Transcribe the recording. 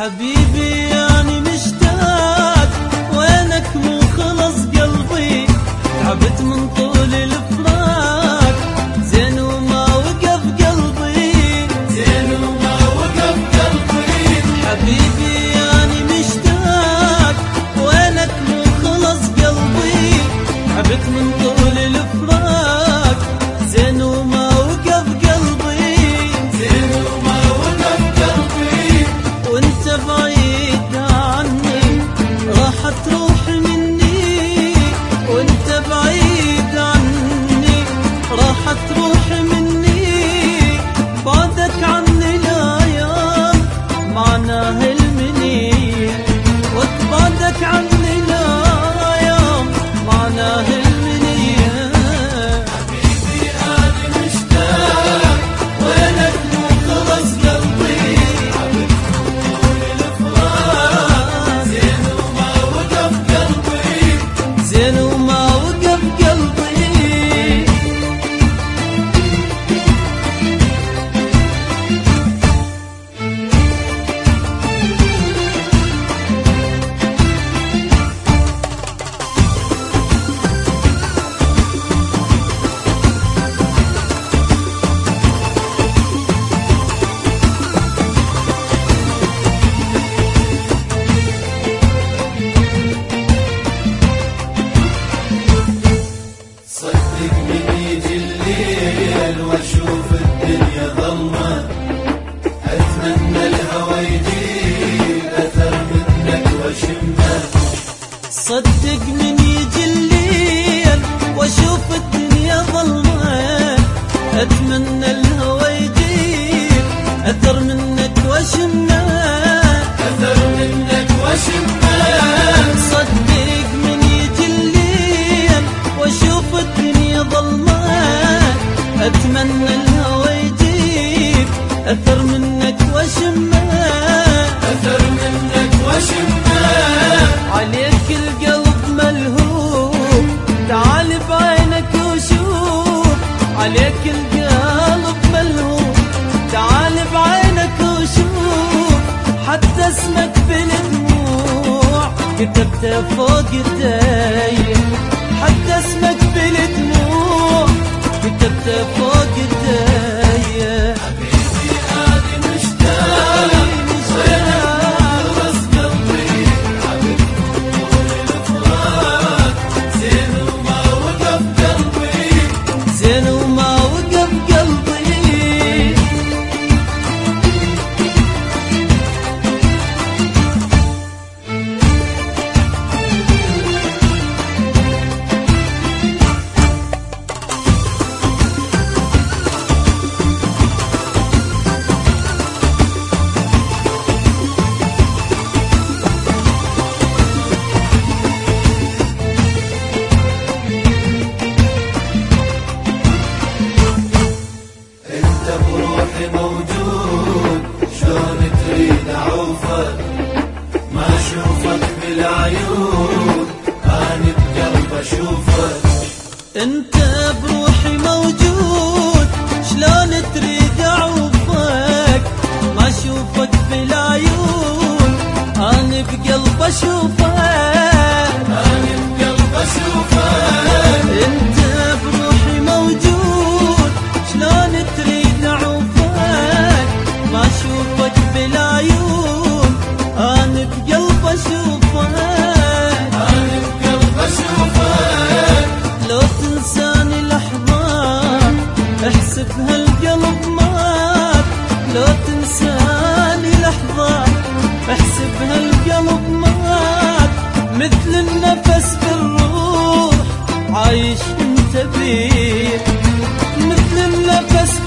حبيبي يعني مشتاق وينك مو خلص قلبي تعبت من طول الفراق زين وما وقف قلبي زين وما وقف قلبي حبيبي يعني مشتاق وينك مو خلص قلبي تعبت من طول الفراق زين وما وقف قلبي زين وما وقف قلبي وانت بعيد عني راح تروح مني وانت بعيد عني راح تروح مني بعدك عني الايام معناه المنيه وبعدك عني الايام معناه المنيه حبيبي انا مشتاق وينك مو خلص قلبي زين وما وقف قلبي صدق من يجي الليل واشوف الدنيا ظلمة اتمنى الهوى يجيب اثر منك واشمه صدق من يجي الليل واشوف الدنيا ظلمة اتمنى الهوى يجيب اثر منك واشمه اثر منك واشمه صدق من يجي الليل واشوف الدنيا ظلمة اتمنى الهوى يجيب اثر منك واشمه اثر منك واشمه عليك القلب ملهوب تعال بعينك وشوف عليك القلب ملهوب تعال بعينك وشوف حتى اسمك بالدموع كتبته فوق ايدي حتى اسمك بالدموع كتبته فوق ايدي حبيبي انا مشتاق وينك خلص قلبي عبد طول الفراق زين وما وقف قلبي زين وما وقف قلبي انت بروحي موجود شلون تريد اعوفك ما اشوفك بالعيون انا بقلب اشوفك انت بروحي موجود شلون تريد اعوفك ما اشوفك بالعيون انا بقلب اشوفك انا بقلب اشوفك انت بروحي موجود شلون تريد اعوفك ما اشوفك بالعيون انا بقلب اشوفك انا بقلب اشوفك لو تنساني لحظة احسب هالقلب مات لو تنساني لحظة احسب هالقلب مات مثل النفس بالروح عايش انت بيه مثل النفس